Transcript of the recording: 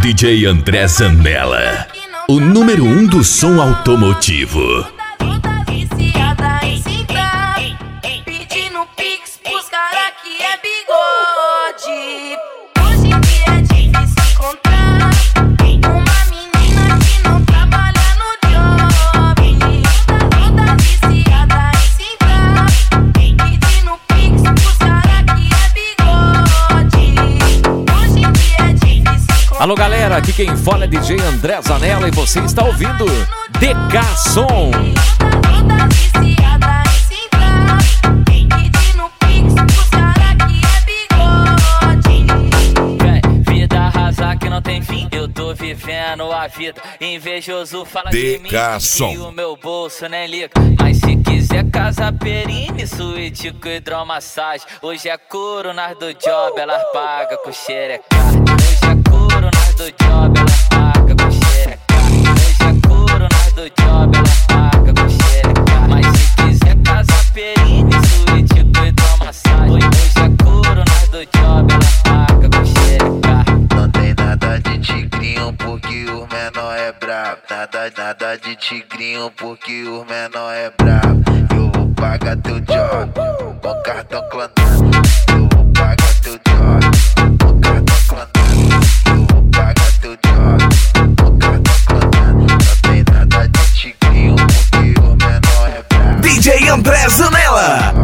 DJ André Zanella, o número 1 do som automotivo. Toda viciada em cintar, pedindo pix pros cara que é bigode. Hoje em dia é difícil encontrar uma menina que não trabalha no job. Toda viciada em cintar, pedindo pix pros cara que é bigode. Hoje em dia é difícil encontrar. Alô galera, aqui quem fala é DJ André Zanella e você está ouvindo DK Som. Toda viciada em cintar, pedindo pix pros cara que é bigode. Vida arrasa que não tem fim, eu tô vivendo a vida. Invejoso fala de mim que o meu bolso nem liga. Mas se quiser casa perine, suíte com hidromassagem. Hoje é couro nas do job, elas pagam com xereca. Hoje é couro nas do job, elas pagam com xereca. Hoje é couro nas do job, elas pagam com xereca. Mas se quiser casa perine, suíte com hidromassagem. Hoje é couro nas do job, elas pagam com xereca. Não tem nada de tigrinho porque o menor é brabo. Nada de tigrinho porque o menor é brabo. Eu vou pagar teu job com cartão clonado. Eu vou pagar teu job com cartão clonado. Eu vou pagar teu job com cartão clonado. Não tem nada de tigrinho porque o menor é brabo. DJ André Zanella.